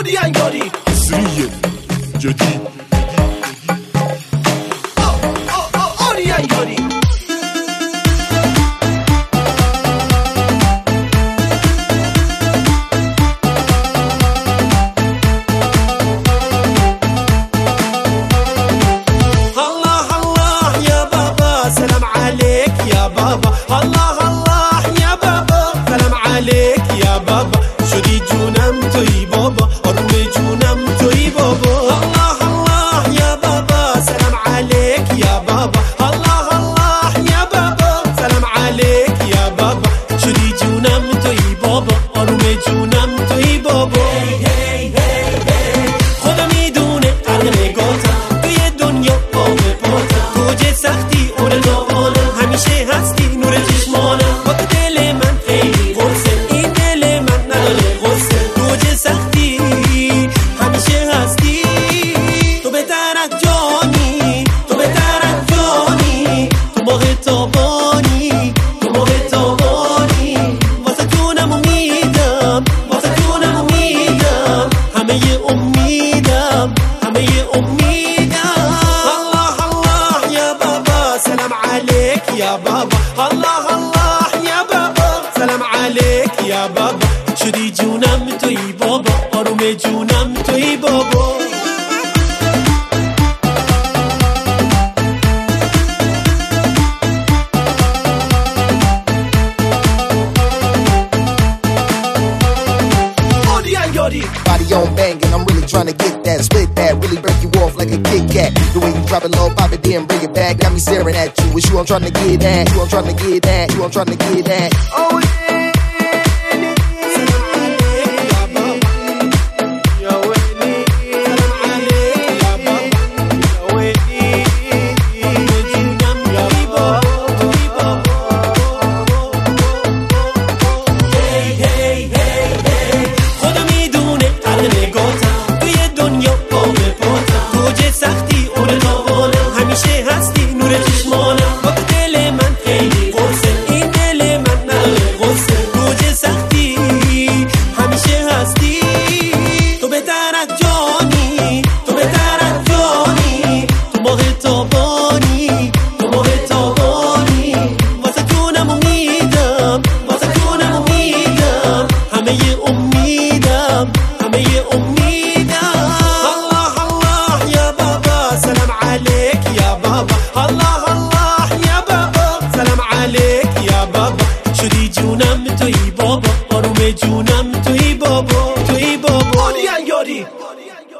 اودین یاری حصریه جدید اودین یاری يا بابا الله الله يا بابا سلام عليك يا بابا شدی جونم توی بابا آروم جونم توی بابا Body on banging, I'm really trying to get that, split that, really break you off like a Kit Kat. The way you drop it low, pop it, then bring it back. Got me staring at you, it's you I'm trying to get at. You I'm trying to get at, you I'm trying to get at. Oh yeah. جونم توی بابا توی بابا اودین یاری